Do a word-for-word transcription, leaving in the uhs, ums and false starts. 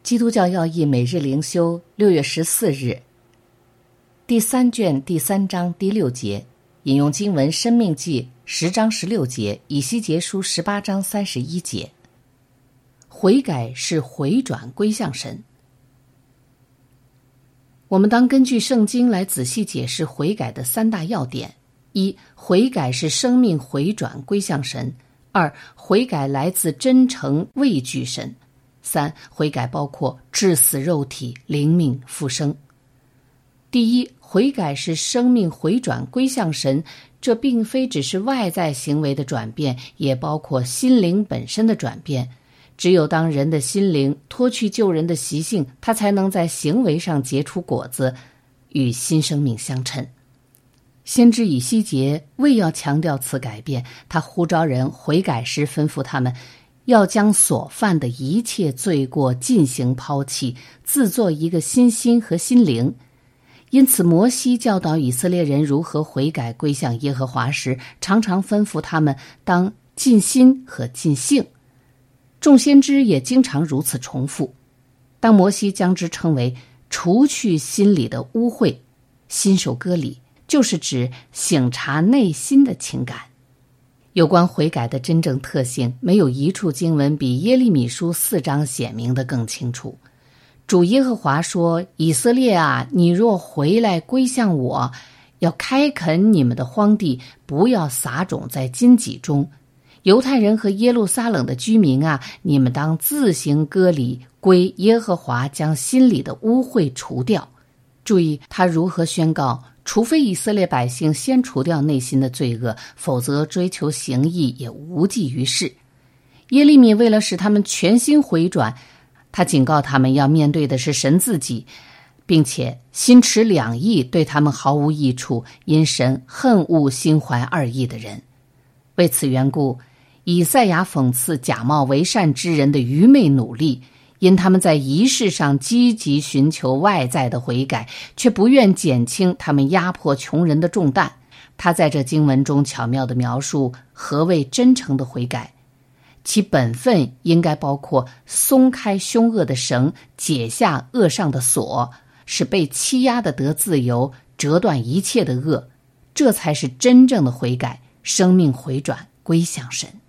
基督教要义每日灵修，六月十四日，第三卷第三章第六节，引用经文《申命记》十章十六节，以西结书十八章三十一节。悔改是回转归向神。我们当根据圣经来仔细解释悔改的三大要点：一、悔改是生命回转归向神；二、悔改来自真诚畏惧神；三、悔改包括致死肉体，灵命复生。第一，悔改是生命回转归向神，这并非只是外在行为的转变，也包括心灵本身的转变。只有当人的心灵脱去旧人的习性，他才能在行为上结出果子，与新生命相称。先知以西结为要强调此改变，他呼召人悔改时吩咐他们要将所犯的一切罪过进行抛弃，自作一个新心和心灵。因此摩西教导以色列人如何悔改归向耶和华时，常常吩咐他们当尽心和尽性。众先知也经常如此重复。当摩西将之称为除去心里的污秽，心受割礼，就是指省察内心的情感。有关悔改的真正特性，没有一处经文比耶利米书四章显明的更清楚。主耶和华说：以色列啊，你若回来归向我，要开垦你们的荒地，不要撒种在荆棘中。犹太人和耶路撒冷的居民啊，你们当自行割礼，归耶和华，将心里的污秽除掉。注意他如何宣告，除非以色列百姓先除掉内心的罪恶，否则追求行义也无济于事。耶利米为了使他们全心回转，他警告他们要面对的是神自己，并且心持两意对他们毫无益处，因神恨恶心怀二意的人。为此缘故，以赛亚讽刺假冒为善之人的愚昧努力，因他们在仪式上积极寻求外在的悔改，却不愿减轻他们压迫穷人的重担。他在这经文中巧妙地描述何谓真诚的悔改，其本分应该包括松开凶恶的绳，解下恶上的锁，使被欺压的得自由，折断一切的恶。这才是真正的悔改，生命回转归向神。